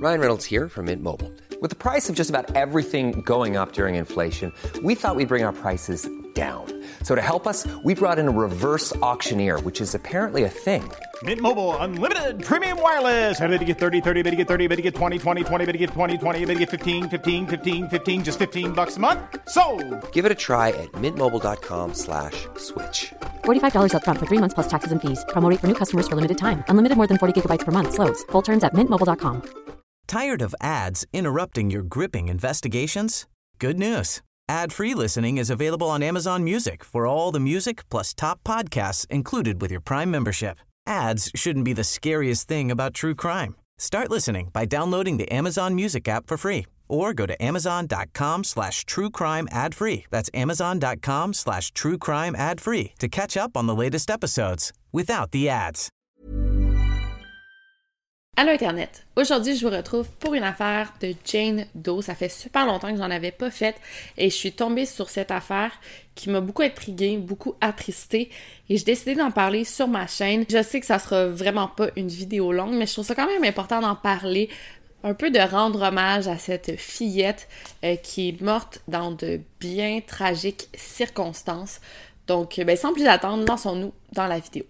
Ryan Reynolds here from Mint Mobile. With the price of just about everything going up during inflation, we thought we'd bring our prices down. So to help us, we brought in a reverse auctioneer, which is apparently a thing. Mint Mobile Unlimited Premium Wireless. How to get 30, 30, bit to get 30, bit to get 20, 20, 20, bit to get 20, 20, bit to get 15, 15, 15, 15, just $15 a month? Sold! Give it a try at mintmobile.com/switch. $45 up front for 3 months plus taxes and fees. Promo rate for new customers for limited time. Unlimited more than 40 gigabytes per month. Slows full terms at mintmobile.com. Tired of ads interrupting your gripping investigations? Good news. Ad-free listening is available on Amazon Music for all the music plus top podcasts included with your Prime membership. Ads shouldn't be the scariest thing about true crime. Start listening by downloading the Amazon Music app for free or go to amazon.com/truecrime ad-free. That's amazon.com/truecrime ad-free to catch up on the latest episodes without the ads. Allô Internet! Aujourd'hui, je vous retrouve pour une affaire de Jane Doe. Ça fait super longtemps que j'en avais pas faite et je suis tombée sur cette affaire qui m'a beaucoup intriguée, beaucoup attristée et j'ai décidé d'en parler sur ma chaîne. Je sais que ça sera vraiment pas une vidéo longue, mais je trouve ça quand même important d'en parler, un peu de rendre hommage à cette fillette qui est morte dans de bien tragiques circonstances. Donc, sans plus attendre, lançons-nous dans la vidéo.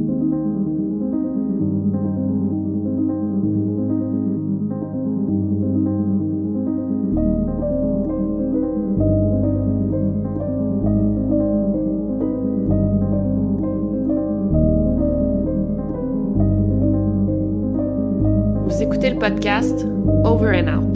Vous écoutez le podcast Over and Out.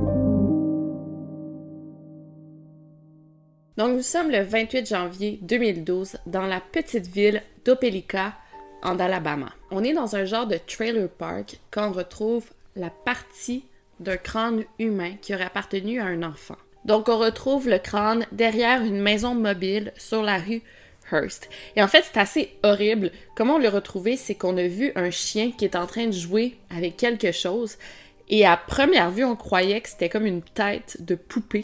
Donc, nous sommes le 28 janvier 2012 dans la petite ville d'Opelika, en Alabama. On est dans un genre de trailer park quand on retrouve la partie d'un crâne humain qui aurait appartenu à un enfant. Donc, on retrouve le crâne derrière une maison mobile sur la rue Hearst. Et en fait, c'est assez horrible. Comment on l'a retrouvé, c'est qu'on a vu un chien qui est en train de jouer avec quelque chose. Et à première vue, on croyait que c'était comme une tête de poupée.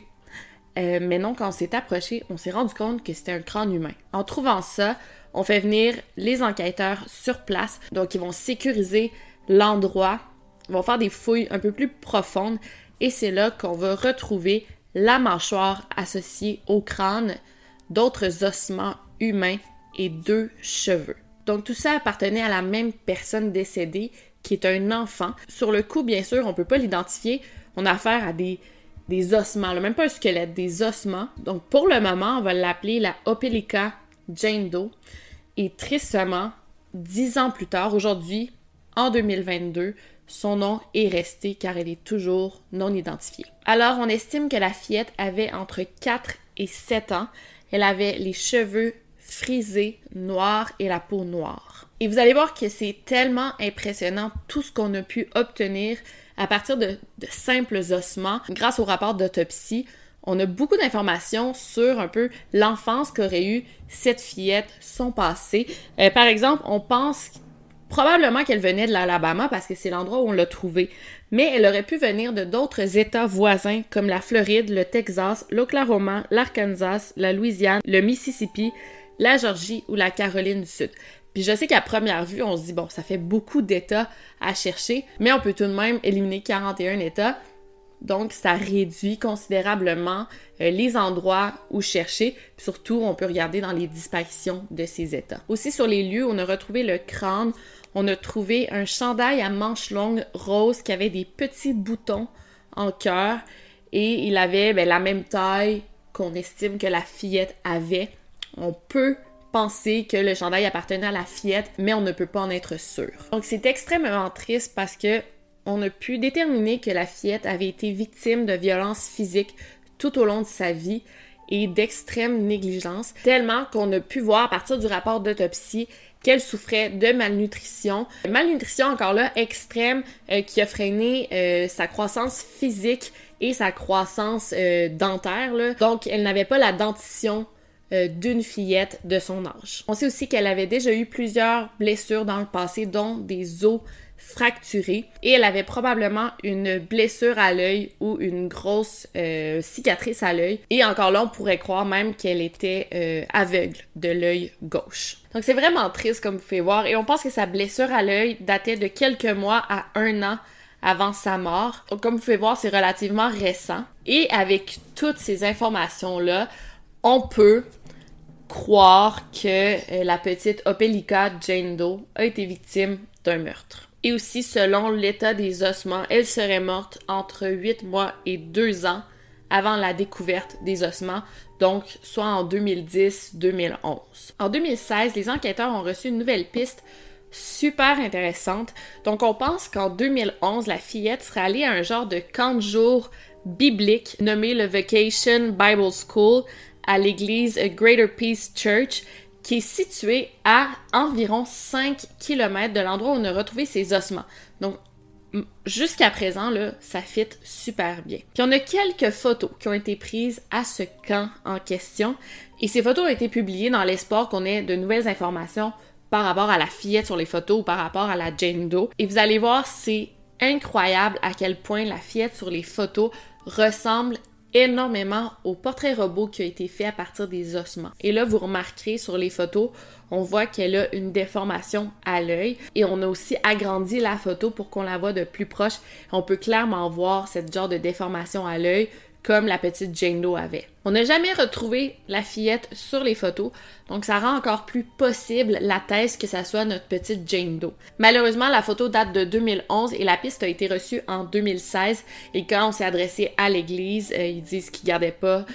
Mais non, quand on s'est approché, on s'est rendu compte que c'était un crâne humain. En trouvant ça, on fait venir les enquêteurs sur place. Donc, ils vont sécuriser l'endroit. Ils vont faire des fouilles un peu plus profondes. Et c'est là qu'on va retrouver la mâchoire associée au crâne, d'autres ossements humains et 2 cheveux. Donc tout ça appartenait à la même personne décédée qui est un enfant. Sur le coup, bien sûr, on peut pas l'identifier. On a affaire à des ossements, là, même pas un squelette, des ossements. Donc pour le moment, on va l'appeler la Opelika Jane Doe. Et tristement, 10 ans plus tard, aujourd'hui, en 2022, son nom est resté car elle est toujours non identifiée. Alors, on estime que la fillette avait entre 4 et 7 ans. Elle avait les cheveux frisés, noirs et la peau noire. Et vous allez voir que c'est tellement impressionnant tout ce qu'on a pu obtenir à partir de simples ossements. Grâce au rapport d'autopsie, on a beaucoup d'informations sur un peu l'enfance qu'aurait eu cette fillette, son passé. Par exemple, on pense probablement qu'elle venait de l'Alabama parce que c'est l'endroit où on l'a trouvée. Mais elle aurait pu venir de d'autres États voisins comme la Floride, le Texas, l'Oklahoma, l'Arkansas, la Louisiane, le Mississippi, la Georgie ou la Caroline du Sud. Puis je sais qu'à première vue, on se dit, bon, ça fait beaucoup d'États à chercher, mais on peut tout de même éliminer 41 États. Donc, ça réduit considérablement les endroits où chercher. Puis surtout, on peut regarder dans les disparitions de ces États. Aussi, sur les lieux, on a retrouvé le crâne. On a trouvé un chandail à manches longues rose qui avait des petits boutons en cœur. Et il avait la même taille qu'on estime que la fillette avait. On peut penser que le chandail appartenait à la fillette, mais on ne peut pas en être sûr. Donc, c'est extrêmement triste parce que on a pu déterminer que la fillette avait été victime de violences physiques tout au long de sa vie et d'extrême négligence, tellement qu'on a pu voir à partir du rapport d'autopsie qu'elle souffrait de malnutrition. Malnutrition, encore là, extrême, qui a freiné sa croissance physique et sa croissance dentaire, là. Donc, elle n'avait pas la dentition d'une fillette de son âge. On sait aussi qu'elle avait déjà eu plusieurs blessures dans le passé, dont des os fracturés, et elle avait probablement une blessure à l'œil ou une grosse cicatrice à l'œil. Et encore là, on pourrait croire même qu'elle était aveugle de l'œil gauche. Donc c'est vraiment triste comme vous pouvez voir, et on pense que sa blessure à l'œil datait de quelques mois à 1 an avant sa mort. Donc, comme vous pouvez voir, c'est relativement récent. Et avec toutes ces informations-là, on peut croire que la petite Opelika Jane Doe a été victime d'un meurtre. Et aussi, selon l'état des ossements, elle serait morte entre 8 mois et 2 ans avant la découverte des ossements, donc soit en 2010-2011. En 2016, les enquêteurs ont reçu une nouvelle piste super intéressante. Donc, on pense qu'en 2011, la fillette serait allée à un genre de camp de jour biblique nommé le Vacation Bible School à l'église Greater Peace Church, qui est située à environ 5 km de l'endroit où on a retrouvé ses ossements. Donc, jusqu'à présent, là, ça fit super bien. Puis on a quelques photos qui ont été prises à ce camp en question, et ces photos ont été publiées dans l'espoir qu'on ait de nouvelles informations par rapport à la fillette sur les photos ou par rapport à la Jane Doe. Et vous allez voir, c'est incroyable à quel point la fillette sur les photos ressemble énormément au portrait robot qui a été fait à partir des ossements. Et là, vous remarquerez sur les photos, on voit qu'elle a une déformation à l'œil et on a aussi agrandi la photo pour qu'on la voit de plus proche. On peut clairement voir cette genre de déformation à l'œil comme la petite Jane Doe avait. On n'a jamais retrouvé la fillette sur les photos, donc ça rend encore plus possible la thèse que ça soit notre petite Jane Doe. Malheureusement, la photo date de 2011 et la piste a été reçue en 2016, et quand on s'est adressé à l'église, ils disent qu'ils gardaient pas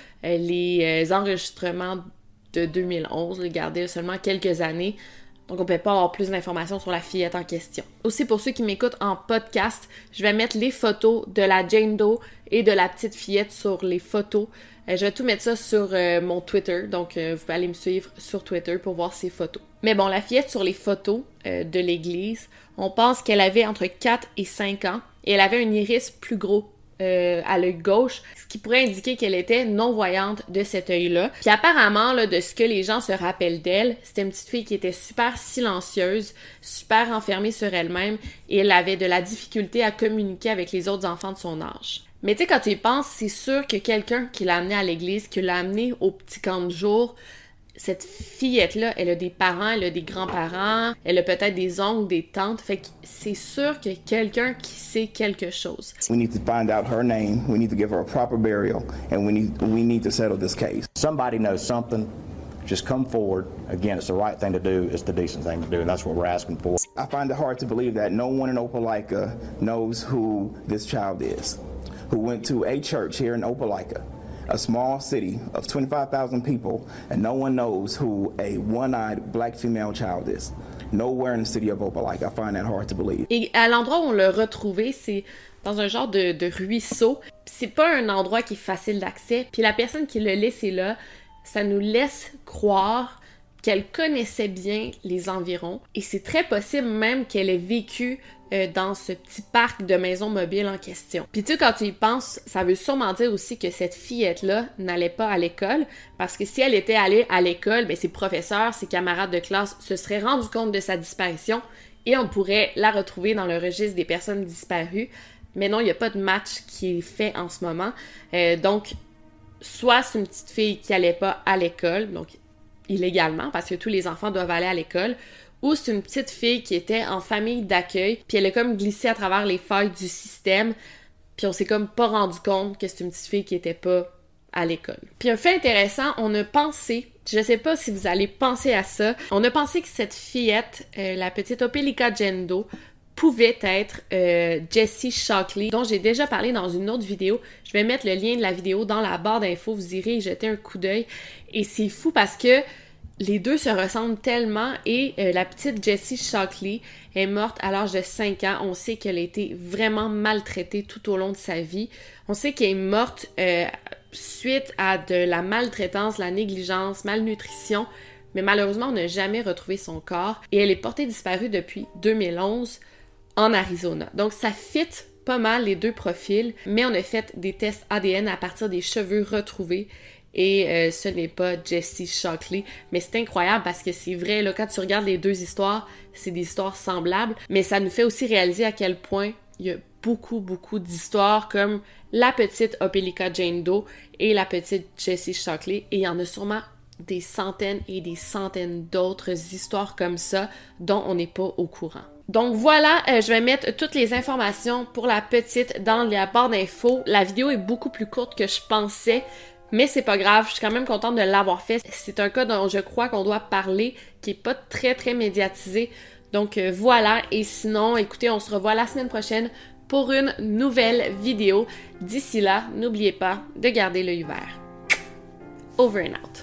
les enregistrements de 2011, ils gardaient seulement quelques années. Donc, on peut pas avoir plus d'informations sur la fillette en question. Aussi, pour ceux qui m'écoutent en podcast, je vais mettre les photos de la Jane Doe et de la petite fillette sur les photos. Je vais tout mettre ça sur mon Twitter, donc vous pouvez aller me suivre sur Twitter pour voir ces photos. Mais bon, la fillette sur les photos de l'église, on pense qu'elle avait entre 4 et 5 ans et elle avait un iris plus gros à l'œil gauche, ce qui pourrait indiquer qu'elle était non-voyante de cet œil-là. Puis apparemment, là, de ce que les gens se rappellent d'elle, c'était une petite fille qui était super silencieuse, super enfermée sur elle-même, et elle avait de la difficulté à communiquer avec les autres enfants de son âge. Mais tu sais, quand tu y penses, c'est sûr que quelqu'un qui l'a amenée à l'église, qui l'a amenée au petit camp de jour, cette fillette-là, elle a des parents, elle a des grands-parents, elle a peut-être des oncles, des tantes. Fait que c'est sûr qu'il y a quelqu'un qui sait quelque chose. We need to find out her name, we need to give her a proper burial, and we need to settle this case. Somebody knows something, just come forward. Again, it's the right thing to do, it's the decent thing to do, and that's what we're asking for. I find it hard to believe that no one in Opelika knows who this child is, who went to a church here in Opelika, a small city of 25,000 people, and no one knows who a one-eyed black female child is. Nowhere in the city of Opelika. I find that hard to believe. Et à l'endroit où on l'a retrouvé, c'est dans un genre de ruisseau. C'est pas un endroit qui est facile d'accès. Puis la personne qui l'a laissé là, ça nous laisse croire qu'elle connaissait bien les environs. Et c'est très possible même qu'elle ait vécu dans ce petit parc de maisons mobiles en question. Puis tu sais, quand tu y penses, ça veut sûrement dire aussi que cette fillette-là n'allait pas à l'école, parce que si elle était allée à l'école, ben ses professeurs, ses camarades de classe se seraient rendus compte de sa disparition et on pourrait la retrouver dans le registre des personnes disparues. Mais non, il n'y a pas de match qui est fait en ce moment. Donc, soit c'est une petite fille qui allait pas à l'école, donc illégalement, parce que tous les enfants doivent aller à l'école, ou c'est une petite fille qui était en famille d'accueil, puis elle a comme glissé à travers les failles du système, puis on s'est comme pas rendu compte que c'est une petite fille qui était pas à l'école. Puis un fait intéressant, on a pensé, je sais pas si vous allez penser à ça, on a pensé que cette fillette, la petite Opelika Jane Doe, pouvait être Jessie Shockley, dont j'ai déjà parlé dans une autre vidéo. Je vais mettre le lien de la vidéo dans la barre d'infos, vous irez y jeter un coup d'œil. Et c'est fou parce que les deux se ressemblent tellement et la petite Jessie Shockley est morte à l'âge de 5 ans. On sait qu'elle a été vraiment maltraitée tout au long de sa vie. On sait qu'elle est morte suite à de la maltraitance, la négligence, malnutrition, mais malheureusement, on n'a jamais retrouvé son corps et elle est portée disparue depuis 2011 en Arizona. Donc, ça fit pas mal les deux profils, mais on a fait des tests ADN à partir des cheveux retrouvés et ce n'est pas Jessie Shockley, mais c'est incroyable parce que c'est vrai, là, quand tu regardes les deux histoires, c'est des histoires semblables, mais ça nous fait aussi réaliser à quel point il y a beaucoup d'histoires comme la petite Opelika Jane Doe et la petite Jessie Shockley, et il y en a sûrement des centaines et des centaines d'autres histoires comme ça dont on n'est pas au courant. Donc voilà, je vais mettre toutes les informations pour la petite dans la barre d'infos. La vidéo est beaucoup plus courte que je pensais, mais c'est pas grave, je suis quand même contente de l'avoir fait. C'est un cas dont je crois qu'on doit parler, qui est pas très médiatisé. Donc voilà, et sinon, écoutez, on se revoit la semaine prochaine pour une nouvelle vidéo. D'ici là, n'oubliez pas de garder l'œil vert. Over and out.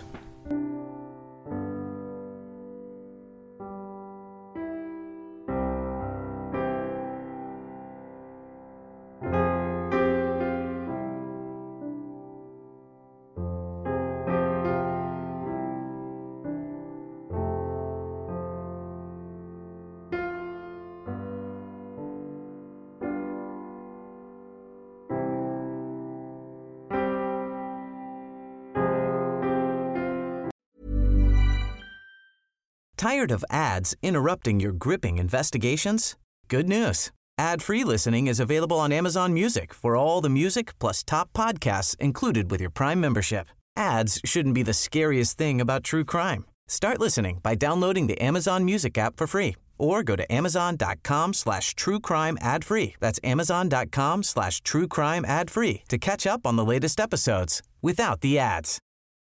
Tired of ads interrupting your gripping investigations? Good news. Ad-free listening is available on Amazon Music for all the music plus top podcasts included with your Prime membership. Ads shouldn't be the scariest thing about true crime. Start listening by downloading the Amazon Music app for free or go to amazon.com/truecrime ad-free. That's amazon.com/truecrime ad-free to catch up on the latest episodes without the ads.